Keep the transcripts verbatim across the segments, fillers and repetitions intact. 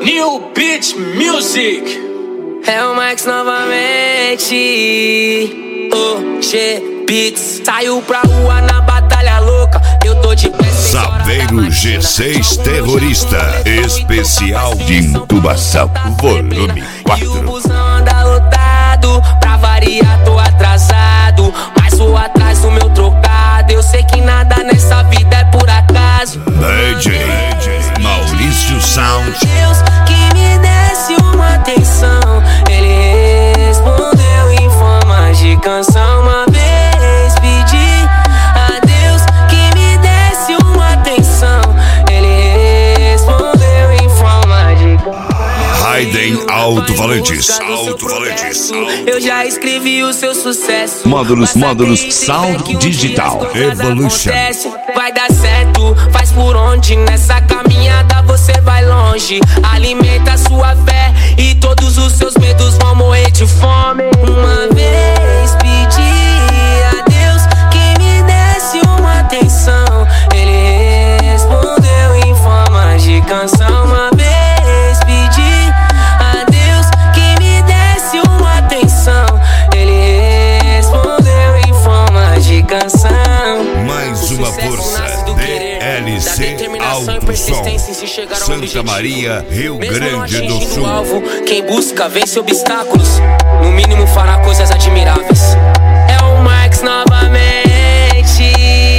New Beat Music. É o Max novamente. O G Beats saiu pra rua na batalha louca. Eu tô de pé. Saveiro G seis Terrorista Especial de Intubação Volume quatro. E o busão anda lotado, pra variar tô atrasado, mas vou atrás do meu trocado. Eu sei que nada nessa vida é por acaso. D J Maurício Sound. Deus que me desse uma atenção, ele respondeu em forma de canção. Uma vez pedi a Deus que me desse uma atenção, ele respondeu em forma de canção. Raiden Alto-Falantes. Alto-Falantes. Eu já escrevi o seu sucesso. Módulos, módulos, Sound Digital Evolution. Vai dar certo, faz por onde. Nessa caminhada você vai longe. Alimenta sua fé e todos os seus medos vão morrer de fome. Uma vez pedi a Deus que me desse uma atenção, ele respondeu em forma de canção. Uma vez pedi a Deus que me desse uma atenção, ele respondeu em forma de canção. Mais uma força, D L C Alto Som, Santa Maria, Rio Grande do Sul. Alvo, quem busca vence obstáculos, no mínimo fará coisas admiráveis. É o Max novamente.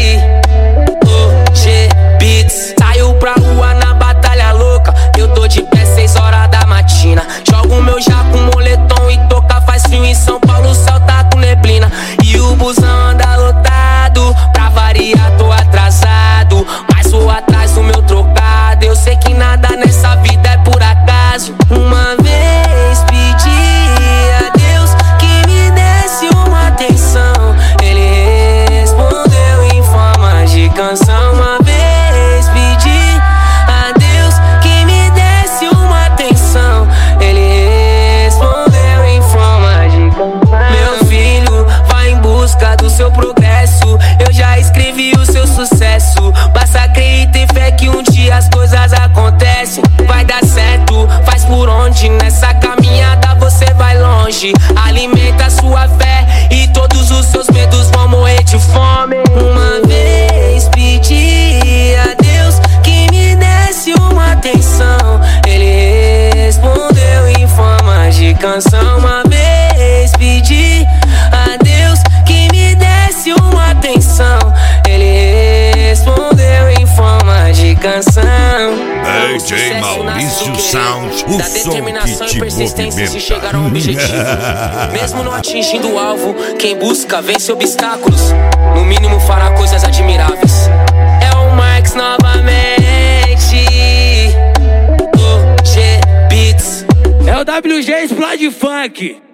O G Beats saiu pra rua na batalha louca. Eu tô de pé seis horas da matina. Jogo meu jaco, moletom e toca. Faz frio em São Paulo, o céu tá com neblina. E o busão anda lotado, pra variar tô atrasado, mas vou atrás do meu trocado. Eu sei que nada nessa vida é por acaso. Uma vez pedi a Deus que me desse uma atenção, ele respondeu em forma de canção. Uma vez pedi a Deus que me desse uma atenção, ele respondeu em forma de canção. Meu filho, vai em busca do seu progresso. Eu já escrevi o seu sucesso. Basta acreditar e fé que um dia as coisas acontecem. Vai dar certo, faz por onde. Nessa caminhada você vai longe. Alimenta sua fé e todos os seus medos vão morrer de fome. Uma vez pedi a Deus que me desse uma atenção, ele respondeu em forma de canção. Uma vez pedi a Deus que me desse uma atenção, ele respondeu em forma de canção. D J Maurício Sound, o som que te movimenta. Se chegar a um objetivo, mesmo não atingindo o alvo, quem busca vence obstáculos, no mínimo fará coisas admiráveis. É o Max novamente. O G Beats. É o W G Explode Funk.